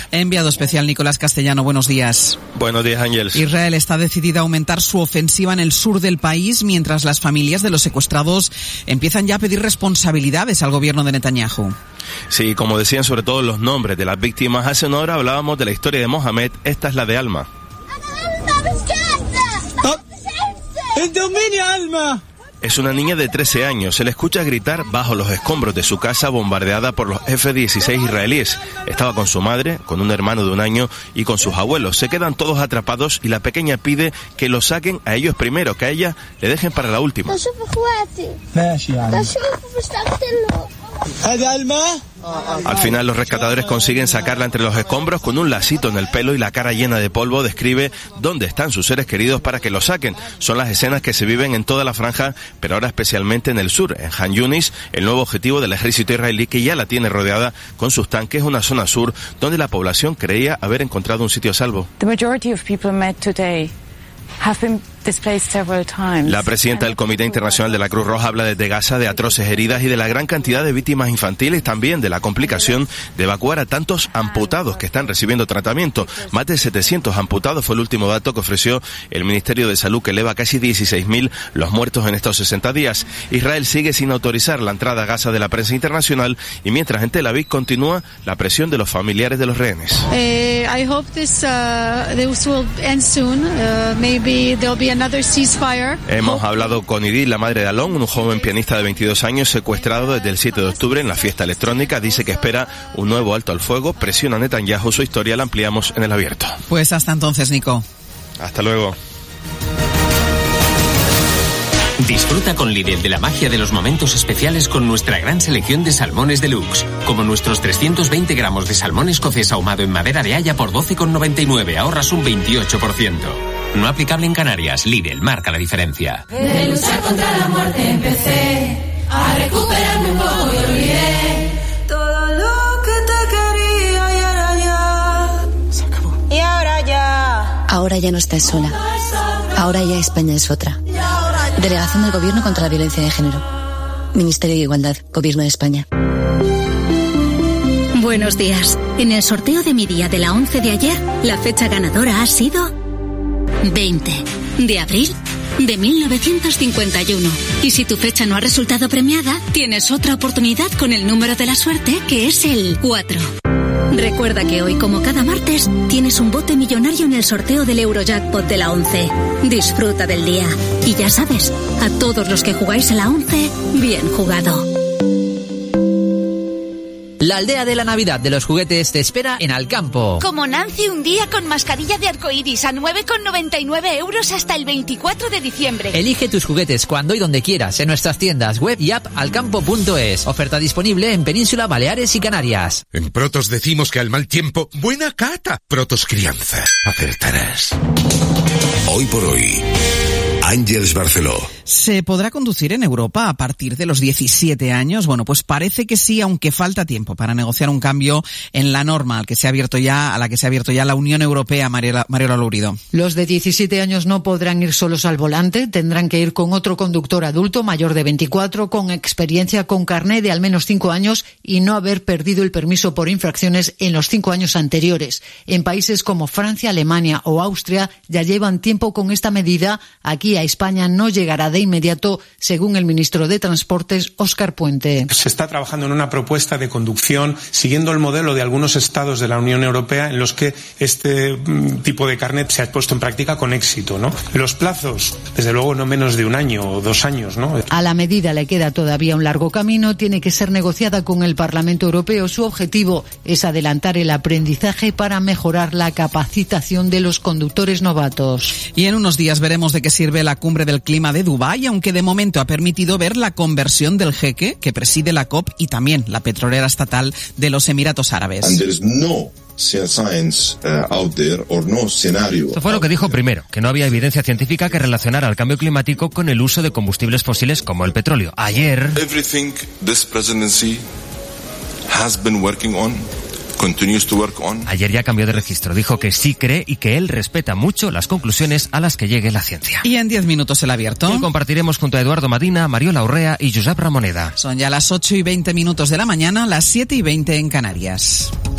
Enviado especial Nicolás Castellano, buenos días. Buenos días, Ángeles. Israel está decidida a aumentar su ofensiva en el sur del país, mientras las familias de los secuestrados empiezan ya a pedir responsabilidades al gobierno de Netanyahu. Sí, como decían sobre todo los nombres de las víctimas. Hace una hora hablábamos de la historia de Mohamed, esta es la de Alma. ¡El dominio, Alma! Es una niña de 13 años. Se le escucha gritar bajo los escombros de su casa bombardeada por los F-16 israelíes. Estaba con su madre, con un hermano de 1 año y con sus abuelos. Se quedan todos atrapados y la pequeña pide que los saquen a ellos primero, que a ella le dejen para la última. Al final los rescatadores consiguen sacarla entre los escombros con un lacito en el pelo y la cara llena de polvo. Describe dónde están sus seres queridos para que los saquen. Son las escenas que se viven en toda la franja, pero ahora especialmente en el sur, en Han Yunis, el nuevo objetivo del ejército israelí, que ya la tiene rodeada con sus tanques, una zona sur donde la población creía haber encontrado un sitio a salvo. La presidenta del Comité Internacional de la Cruz Roja habla desde Gaza de atroces heridas y de la gran cantidad de víctimas infantiles, también de la complicación de evacuar a tantos amputados que están recibiendo tratamiento. Más de 700 amputados fue el último dato que ofreció el Ministerio de Salud, que eleva a casi 16.000 los muertos en estos 60 días. Israel sigue sin autorizar la entrada a Gaza de la prensa internacional y mientras en Tel Aviv continúa la presión de los familiares de los rehenes. I hope this will end soon. Maybe there'll be another ceasefire. Hemos hablado con Idil, la madre de Alon, un joven pianista de 22 años secuestrado desde el 7 de octubre en la fiesta electrónica. Dice que espera un nuevo alto al fuego. Presiona a Netanyahu. Su historia la ampliamos en El Abierto. Pues hasta entonces, Nico. Hasta luego. Disfruta con Lidl de la magia de los momentos especiales con nuestra gran selección de salmones deluxe, como nuestros 320 gramos de salmón escocés ahumado en madera de haya por 12,99, ahorras un 28%. No aplicable en Canarias. Lidl marca la diferencia. De luchar contra la muerte empecé a recuperarme un poco y olvidé todo lo que te quería y ahora ya se acabó. Y ahora ya. Ahora ya no estás sola. Ahora ya España es otra. Delegación del Gobierno contra la Violencia de Género. Ministerio de Igualdad, Gobierno de España. Buenos días. En el sorteo de mi día de la 11 de ayer, la fecha ganadora ha sido 20 de abril de 1951. Y si tu fecha no ha resultado premiada, tienes otra oportunidad con el número de la suerte, que es el 4. Recuerda que hoy, como cada martes, tienes un bote millonario en el sorteo del Eurojackpot de la 11. Disfruta del día. Y ya sabes, a todos los que jugáis a la 11, bien jugado. La aldea de la Navidad de los juguetes te espera en Alcampo. Como Nancy, un día con mascarilla de arcoiris a 9,99 € hasta el 24 de diciembre. Elige tus juguetes cuando y donde quieras en nuestras tiendas web y app alcampo.es. Oferta disponible en Península, Baleares y Canarias. En Protos decimos que al mal tiempo, buena cata. Protos Crianza. Acertarás. Hoy por hoy, Ángeles Barceló. ¿Se podrá conducir en Europa a partir de los 17 años? Bueno, pues parece que sí, aunque falta tiempo para negociar un cambio en la norma a la que se ha abierto ya la Unión Europea, Mariola Lourido. Los de 17 años no podrán ir solos al volante, tendrán que ir con otro conductor adulto mayor de 24, con experiencia, con carné de al menos 5 años y no haber perdido el permiso por infracciones en los 5 años anteriores. En países como Francia, Alemania o Austria ya llevan tiempo con esta medida. Aquí a España no llegará de inmediato, según el ministro de Transportes, Óscar Puente. Se está trabajando en una propuesta de conducción siguiendo el modelo de algunos estados de la Unión Europea en los que este tipo de carnet se ha puesto en práctica con éxito, ¿no? Los plazos, desde luego, no menos de 1 año o 2 años, ¿no? A la medida le queda todavía un largo camino, tiene que ser negociada con el Parlamento Europeo. Su objetivo es adelantar el aprendizaje para mejorar la capacitación de los conductores novatos. Y en unos días veremos de qué sirve la cumbre del clima de Dubái, aunque de momento ha permitido ver la conversión del jeque que preside la COP y también la petrolera estatal de los Emiratos Árabes. Esto fue lo que dijo primero, que no había evidencia científica que relacionara el cambio climático con el uso de combustibles fósiles como el petróleo. Ayer... Everything this presidency has been working on continues to work on. Ayer ya cambió de registro, dijo que sí cree y que él respeta mucho las conclusiones a las que llegue la ciencia. Y en 10 minutos el abierto. Y compartiremos junto a Eduardo Madina, Mariola Urrea y Josep Ramoneda. Son ya las 8:20 de la mañana, las 7:20 en Canarias.